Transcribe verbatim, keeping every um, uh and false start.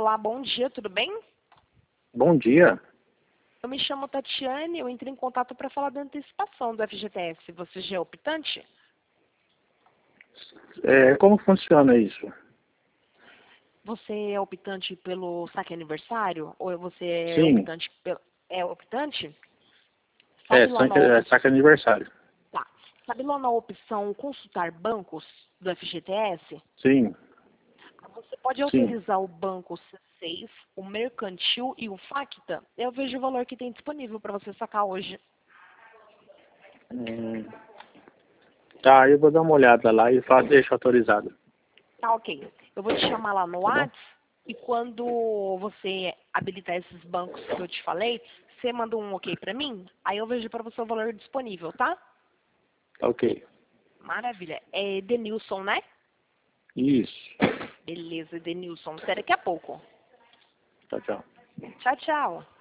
Olá, bom dia, tudo bem? Bom dia. Eu me chamo Tatiane, eu entrei em contato para falar da antecipação do F G T S. Você já é optante? É, como funciona isso? Você é optante pelo saque aniversário? Ou você é Sim, optante pelo... É optante? é, Sabe lá na saque, é opção... saque aniversário. Tá. Sabe lá na opção consultar bancos do F G T S? Sim, Você pode sim. autorizar o banco C seis, o mercantil e o Facta. Eu vejo o valor que tem disponível para você sacar hoje. Hum, tá, eu vou dar uma olhada lá e fa- deixo autorizado, Tá, ok. Eu vou te chamar lá no tá bom? WhatsApp e quando você habilitar esses bancos que eu te falei, você manda um ok pra mim, aí eu vejo pra você o valor disponível, tá? Tá ok. Maravilha. É Edenilson, né? Isso. Beleza, Edenilson. Até daqui a pouco. Tchau, tchau. Tchau, tchau.